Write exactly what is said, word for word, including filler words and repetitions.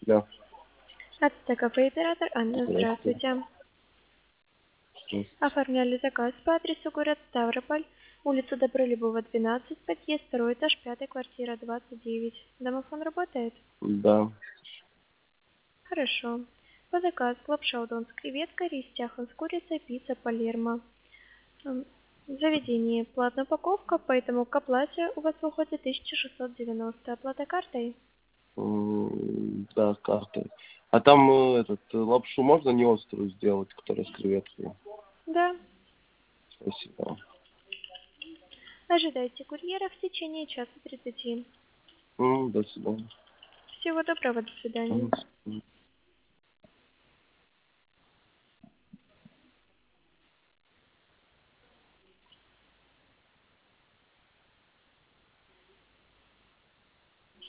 дня. Ацтекафе оператор Анна, здравствуйте. Здравствуйте. Оформляли заказ по адресу город Ставрополь, улица Добролюбова, двенадцать, подъезд, второй этаж, пятая квартира, двадцать девять. Домофон работает? Да. Хорошо. По заказу лапша удон с креветкой, рис тяхан с курицей, пицца Палермо. М, Заведение. Платная упаковка, поэтому к оплате у вас выходит тысяча шестьсот девяносто. Оплата картой? М, Да, картой. А там э, этот э, лапшу можно не острую сделать, которая с креветками? Да. Спасибо. Ожидайте курьера в течение часа тридцати. М, До свидания. Всего доброго, до свидания. Мгм.